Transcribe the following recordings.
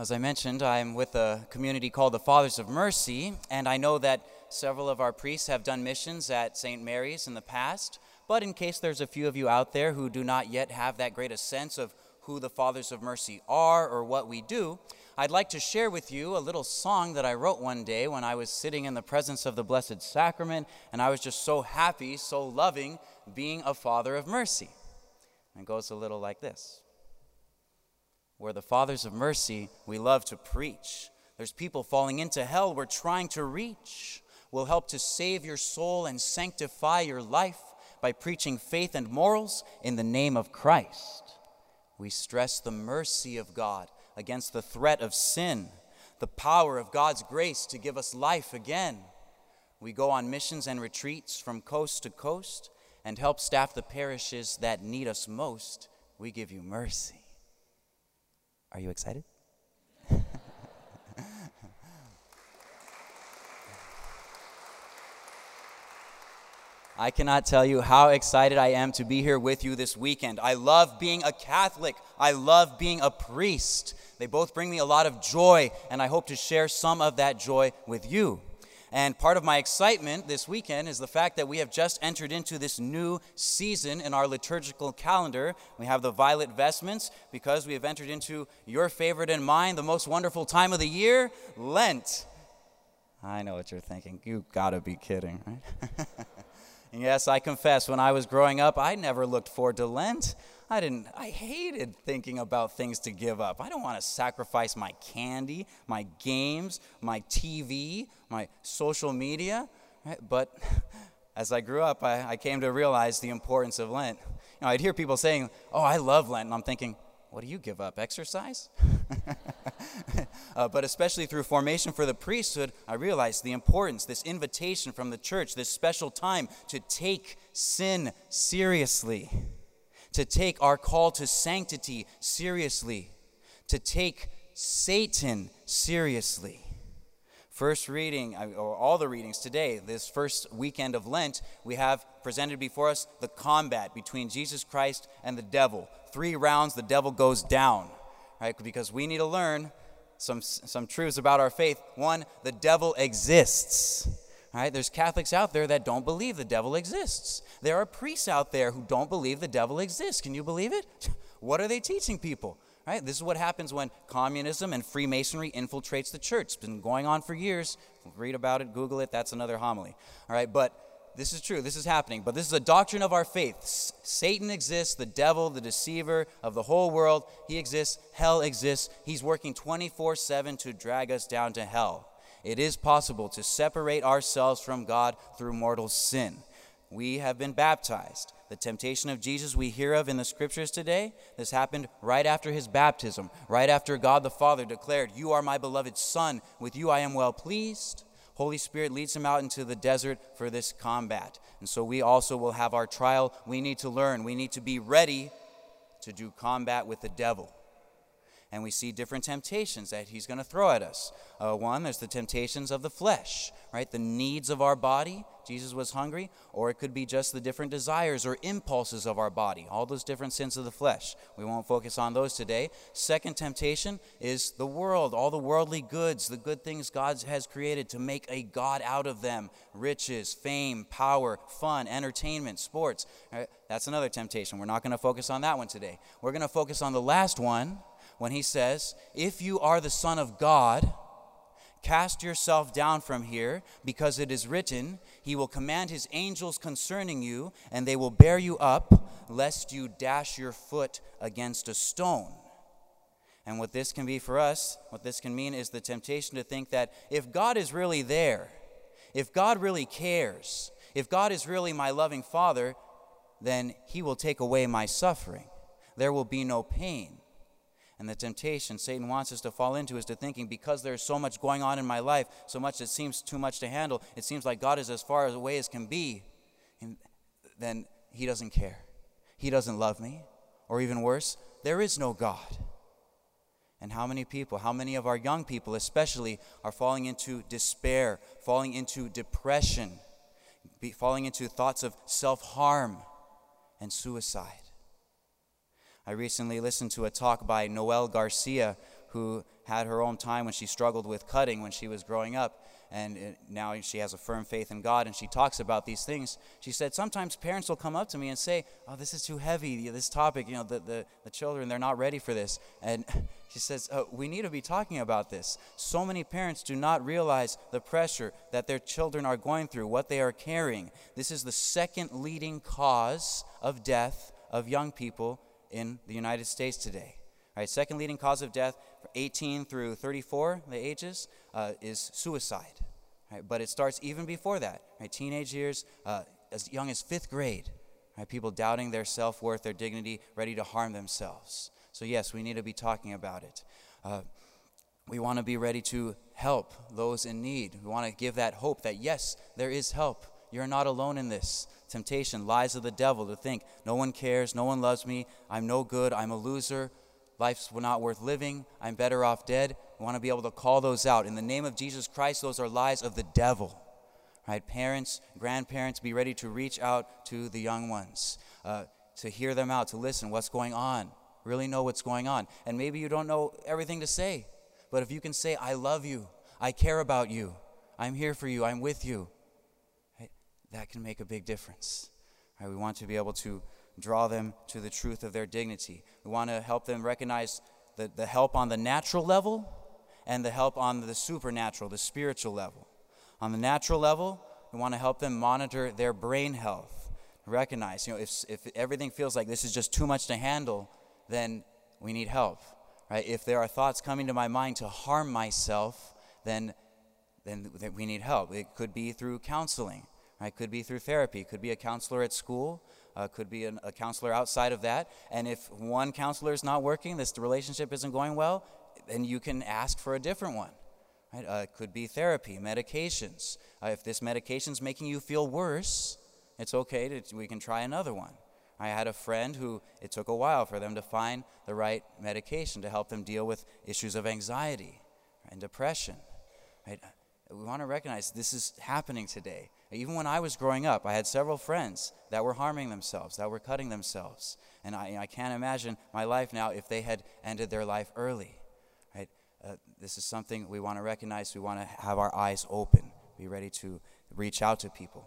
As I mentioned, I'm with a community called the Fathers of Mercy, and I know that several of our priests have done missions at St. Mary's in the past, but in case there's a few of you out there who do not yet have that great a sense of who the Fathers of Mercy are or what we do, I'd like to share with you a little song that I wrote one day when I was sitting in the presence of the Blessed Sacrament, and I was just so happy, so loving being a Father of Mercy. And it goes a little like this. We're the Fathers of Mercy, we love to preach. There's people falling into hell we're trying to reach. We'll help to save your soul and sanctify your life by preaching faith and morals in the name of Christ. We stress the mercy of God against the threat of sin, the power of God's grace to give us life again. We go on missions and retreats from coast to coast and help staff the parishes that need us most. We give you mercy. Are you excited? I cannot tell you how excited I am to be here with you this weekend. I love being a Catholic. I love being a priest. They both bring me a lot of joy, and I hope to share some of that joy with you. And part of my excitement this weekend is the fact that we have just entered into this new season in our liturgical calendar. We have the violet vestments because we have entered into your favorite and mine, the most wonderful time of the year, Lent. I know what you're thinking. You gotta be kidding, right? Yes, I confess, when I was growing up, I never looked forward to Lent. I hated thinking about things to give up. I don't want to sacrifice my candy, my games, my TV, my social media. Right? But as I grew up, I came to realize the importance of Lent. I'd hear people saying, "Oh, I love Lent," and I'm thinking, what do you give up, exercise? But especially through formation for the priesthood, I realized the importance, this invitation from the church, this special time to take sin seriously, to take our call to sanctity seriously, to take Satan seriously. First reading, or all the readings today, this first weekend of Lent, we have presented before us the combat between Jesus Christ and the devil. 3 rounds, the devil goes down, right? Because we need to learn some truths about our faith. One, the devil exists, right? There's Catholics out there that don't believe the devil exists. There are priests out there who don't believe the devil exists. Can you believe it? What are they teaching people? Right? This is what happens when communism and Freemasonry infiltrates the church. It's been going on for years. Read about it, Google it. That's another homily. All right, but this is true. This is happening. But this is a doctrine of our faith. Satan exists, the devil, the deceiver of the whole world. He exists. Hell exists. He's working 24/7 to drag us down to hell. It is possible to separate ourselves from God through mortal sin. We have been baptized. The temptation of Jesus we hear of in the scriptures today, this happened right after his baptism, right after God the Father declared, "You are my beloved Son, with you I am well pleased." Holy Spirit leads him out into the desert for this combat. And so we also will have our trial. We need to learn. We need to be ready to do combat with the devil. And we see different temptations that he's going to throw at us. One, there's the temptations of the flesh, right? The needs of our body. Jesus was hungry. Or it could be just the different desires or impulses of our body. All those different sins of the flesh. We won't focus on those today. Second temptation is the world. All the worldly goods, the good things God has created to make a God out of them. Riches, fame, power, fun, entertainment, sports. Right? That's another temptation. We're not going to focus on that one today. We're going to focus on the last one, when he says, "If you are the Son of God, cast yourself down from here, because it is written, he will command his angels concerning you, and they will bear you up, lest you dash your foot against a stone." And what this can be for us, what this can mean is the temptation to think that if God is really there, if God really cares, if God is really my loving Father, then he will take away my suffering. There will be no pain. And the temptation Satan wants us to fall into is to thinking, because there's so much going on in my life, so much that seems too much to handle, it seems like God is as far away as can be, and then he doesn't care. He doesn't love me. Or even worse, there is no God. And how many people, how many of our young people especially, are falling into despair, falling into depression, falling into thoughts of self-harm and suicide. I recently listened to a talk by Noel Garcia, who had her own time when she struggled with cutting when she was growing up. And now she has a firm faith in God, and she talks about these things. She said, sometimes parents will come up to me and say, oh, this is too heavy, this topic, the children, they're not ready for this. And she says, we need to be talking about this. So many parents do not realize the pressure that their children are going through, what they are carrying. This is the second leading cause of death of young people in the United States today. All right, second leading cause of death, 18 through 34, the ages, is suicide. Right, but it starts even before that. Right, teenage years, as young as 5th grade. Right, people doubting their self-worth, their dignity, ready to harm themselves. So yes, we need to be talking about it. We want to be ready to help those in need. We want to give that hope that yes, there is help. You're not alone in this. Temptation, lies of the devil to think, no one cares, no one loves me, I'm no good, I'm a loser. Life's not worth living. I'm better off dead. We want to be able to call those out. In the name of Jesus Christ, those are lies of the devil. Right? Parents, grandparents, be ready to reach out to the young ones, to hear them out, to listen. What's going on? Really know what's going on. And maybe you don't know everything to say, but if you can say, I love you, I care about you, I'm here for you, I'm with you, right? That can make a big difference. Right? We want to be able to draw them to the truth of their dignity. We want to help them recognize the help on the natural level and the help on the supernatural, the spiritual level. On the natural level, we want to help them monitor their brain health. Recognize, if everything feels like this is just too much to handle, then we need help. Right? If there are thoughts coming to my mind to harm myself, then we need help. It could be through counseling. Right? Could be through therapy. Could be a counselor at school. Could be a counselor outside of that. And if one counselor is not working, the relationship isn't going well, then you can ask for a different one. Right? Could be therapy, medications. If this medication's making you feel worse, it's okay, we can try another one. I had a friend who it took a while for them to find the right medication to help them deal with issues of anxiety and depression. Right? We want to recognize this is happening today. Even when I was growing up, I had several friends that were harming themselves, that were cutting themselves. And I can't imagine my life now if they had ended their life early. Right? This is something we want to recognize. We want to have our eyes open, be ready to reach out to people.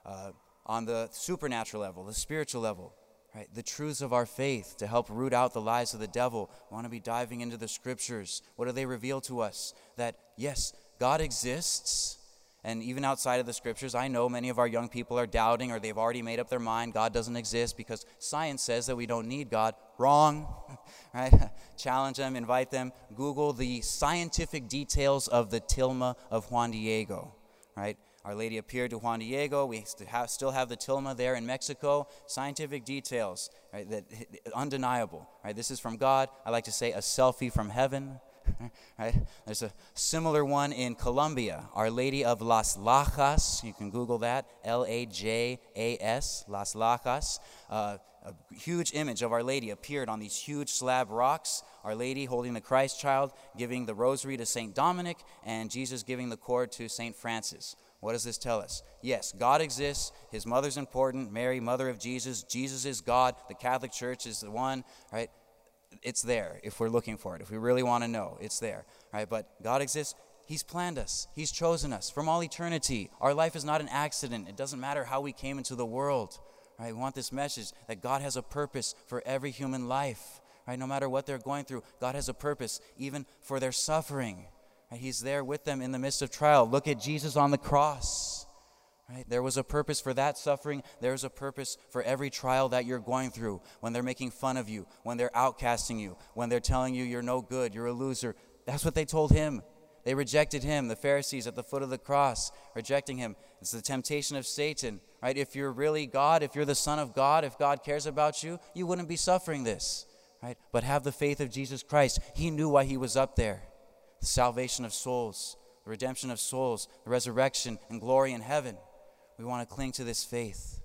On the supernatural level, the spiritual level, right? The truths of our faith to help root out the lies of the devil. We want to be diving into the scriptures. What do they reveal to us? That, yes, God exists. And even outside of the scriptures, I know many of our young people are doubting or they've already made up their mind God doesn't exist because science says that we don't need God. Wrong, right? Challenge them, invite them. Google the scientific details of the tilma of Juan Diego, right? Our Lady appeared to Juan Diego. We still have the tilma there in Mexico. Scientific details, right? That undeniable, right? This is from God. I like to say a selfie from heaven. Right? There's a similar one in Colombia, Our Lady of Las Lajas. You can Google that, Lajas, Las Lajas. A huge image of Our Lady appeared on these huge slab rocks. Our Lady holding the Christ child, giving the rosary to St. Dominic, and Jesus giving the cord to St. Francis. What does this tell us? Yes, God exists. His mother's important. Mary, mother of Jesus. Jesus is God. The Catholic Church is the one, right? It's there if we're looking for it. If we really want to know, it's there. Right? But God exists. He's planned us. He's chosen us from all eternity. Our life is not an accident. It doesn't matter how we came into the world. Right? We want this message that God has a purpose for every human life. Right? No matter what they're going through, God has a purpose even for their suffering. Right? He's there with them in the midst of trial. Look at Jesus on the cross. Right? There was a purpose for that suffering. There's a purpose for every trial that you're going through. When they're making fun of you, when they're outcasting you, when they're telling you you're no good, you're a loser. That's what they told him. They rejected him, the Pharisees at the foot of the cross, rejecting him. It's the temptation of Satan. Right? If you're really God, if you're the Son of God, if God cares about you, you wouldn't be suffering this. Right? But have the faith of Jesus Christ. He knew why he was up there. The salvation of souls, the redemption of souls, the resurrection and glory in heaven. We want to cling to this faith.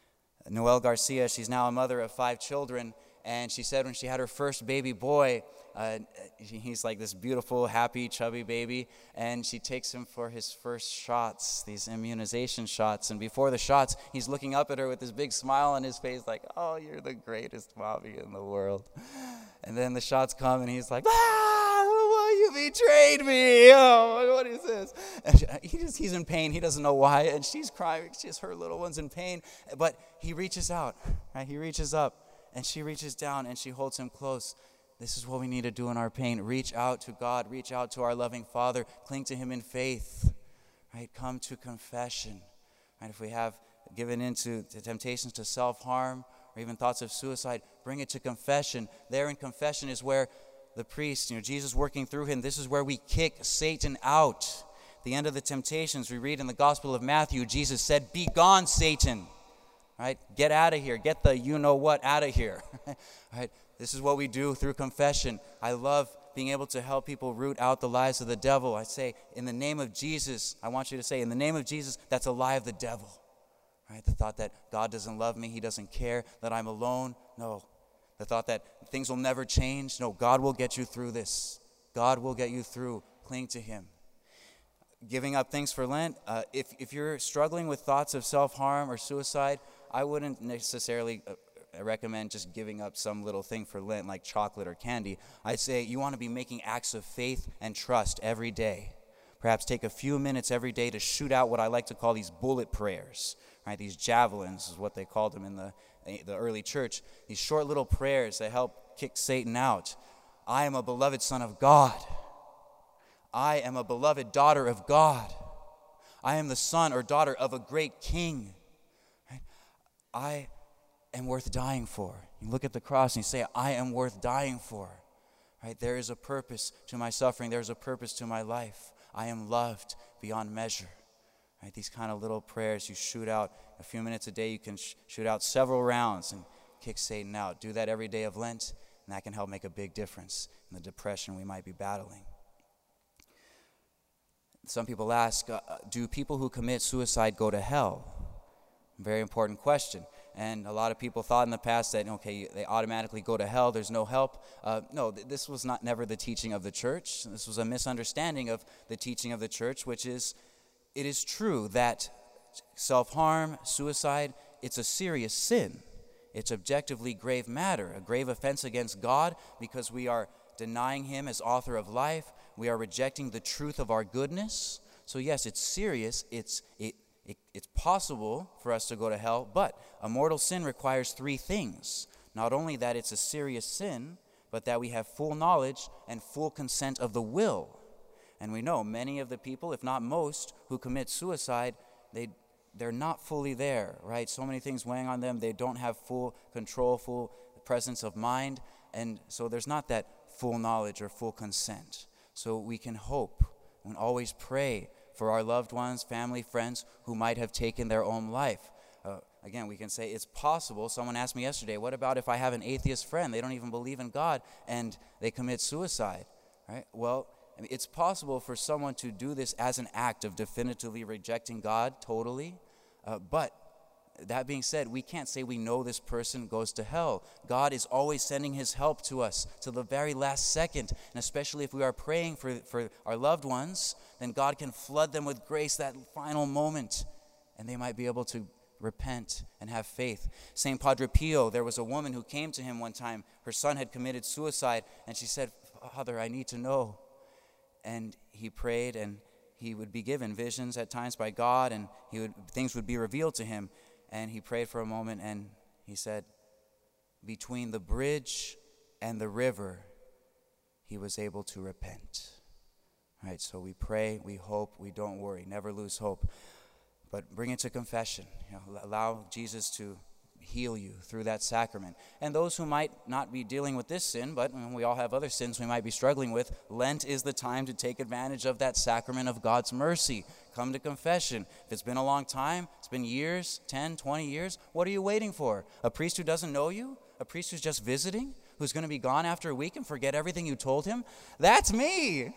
Noel Garcia, she's now a mother of 5 children, and she said when she had her first baby boy, he's like this beautiful, happy, chubby baby, and she takes him for his first shots, these immunization shots. And before the shots, he's looking up at her with this big smile on his face, like, "Oh, you're the greatest mommy in the world." And then the shots come, and he's like, "Ah, you betrayed me. Oh, what is this?" And he's in pain. He doesn't know why, and she's crying. Her little one's in pain. But he reaches out, right? He reaches up, and she reaches down, and she holds him close. This is what we need to do in our pain. Reach out to God. Reach out to our loving Father. Cling to him in faith, right? Come to confession, right? If we have given into the temptations to self-harm or even thoughts of suicide, bring it to confession. There in confession is where the priest, Jesus working through him, this is where we kick Satan out. At the end of the temptations, we read in the Gospel of Matthew, Jesus said, "Be gone, Satan." Right? Get out of here. Get the you-know-what out of here. Right? This is what we do through confession. I love being able to help people root out the lies of the devil. I say, in the name of Jesus, I want you to say, in the name of Jesus, that's a lie of the devil. Right? The thought that God doesn't love me, he doesn't care, that I'm alone. No. The thought that things will never change. No, God will get you through this. God will get you through. Cling to him. Giving up things for Lent. If you're struggling with thoughts of self-harm or suicide, I wouldn't necessarily recommend just giving up some little thing for Lent like chocolate or candy. I'd say you want to be making acts of faith and trust every day. Perhaps take a few minutes every day to shoot out what I like to call these bullet prayers. Right? These javelins is what they called them in the early church. These short little prayers that help kick Satan out. I am a beloved son of God. I am a beloved daughter of God. I am the son or daughter of a great king. Right? I am worth dying for. You look at the cross and you say, I am worth dying for. Right? There is a purpose to my suffering. There is a purpose to my life. I am loved beyond measure. Right? These kind of little prayers you shoot out a few minutes a day. You can shoot out several rounds and kick Satan out. Do that every day of Lent, and that can help make a big difference in the depression we might be battling. Some people ask, do people who commit suicide go to hell? Very important question. And a lot of people thought in the past that, okay, they automatically go to hell, there's no help. No, this was never the teaching of the church. This was a misunderstanding of the teaching of the church, which is, it is true that self-harm, suicide, it's a serious sin. It's objectively grave matter, a grave offense against God, because we are denying him as author of life. We are rejecting the truth of our goodness. So yes, it's serious. It's possible for us to go to hell, but a mortal sin requires three things. Not only that it's a serious sin, but that we have full knowledge and full consent of the will. And we know many of the people, if not most, who commit suicide, they're not fully there, right? So many things weighing on them. They don't have full control, full presence of mind, and so there's not that full knowledge or full consent. So we can hope and always pray for our loved ones, family, friends who might have taken their own life. Again, we can say it's possible. Someone asked me yesterday, what about if I have an atheist friend? They don't even believe in God and they commit suicide, right? Well, I mean, it's possible for someone to do this as an act of definitively rejecting God totally. But that being said, we can't say we know this person goes to hell. God is always sending his help to us to the very last second. And especially if we are praying for our loved ones, then God can flood them with grace that final moment. And they might be able to repent and have faith. St. Padre Pio, there was a woman who came to him one time. Her son had committed suicide. And she said, Father, I need to know. And he prayed, and he would be given visions at times by God, and things would be revealed to him. And he prayed for a moment, and he said, between the bridge and the river, he was able to repent. Right, so we pray, we hope, we don't worry, never lose hope. But bring it to confession. Allow Jesus to heal you through that sacrament. And those who might not be dealing with this sin, but we all have other sins we might be struggling with, Lent is the time to take advantage of that sacrament of God's mercy. Come to confession. If it's been a long time, it's been years, 10, 20 years, what are you waiting for? A priest who doesn't know you? A priest who's just visiting? Who's going to be gone after a week and forget everything you told him? That's me!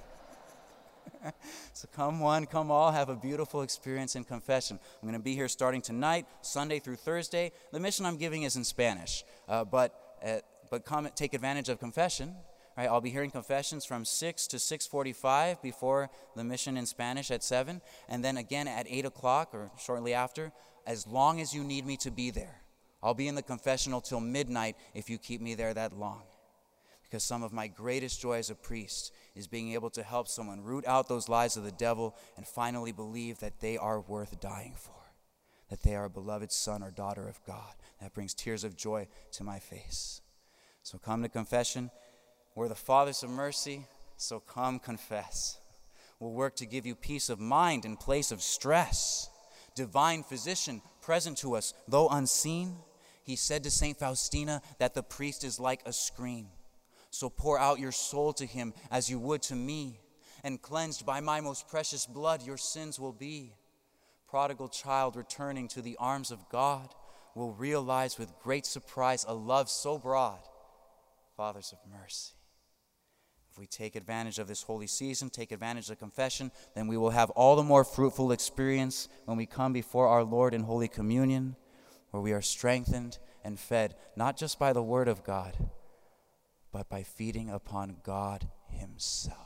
So come one, come all, have a beautiful experience in confession. I'm going to be here starting tonight, Sunday through Thursday. The mission I'm giving is in Spanish, but come take advantage of confession. Right, I'll be hearing confessions from 6 to 6:45 before the mission in Spanish at 7, and then again at 8 o'clock or shortly after, as long as you need me to be there. I'll be in the confessional till midnight if you keep me there that long. Because some of my greatest joy as a priest is being able to help someone root out those lies of the devil and finally believe that they are worth dying for, that they are a beloved son or daughter of God. That brings tears of joy to my face. So come to confession. We're the fathers of mercy, so come confess. We'll work to give you peace of mind in place of stress. Divine physician present to us, though unseen, he said to St. Faustina that the priest is like a screen. So pour out your soul to him as you would to me, and cleansed by my most precious blood your sins will be. Prodigal child returning to the arms of God will realize with great surprise a love so broad. Fathers of mercy. If we take advantage of this holy season, take advantage of confession, then we will have all the more fruitful experience when we come before our Lord in Holy Communion, where we are strengthened and fed, not just by the Word of God, but by feeding upon God Himself.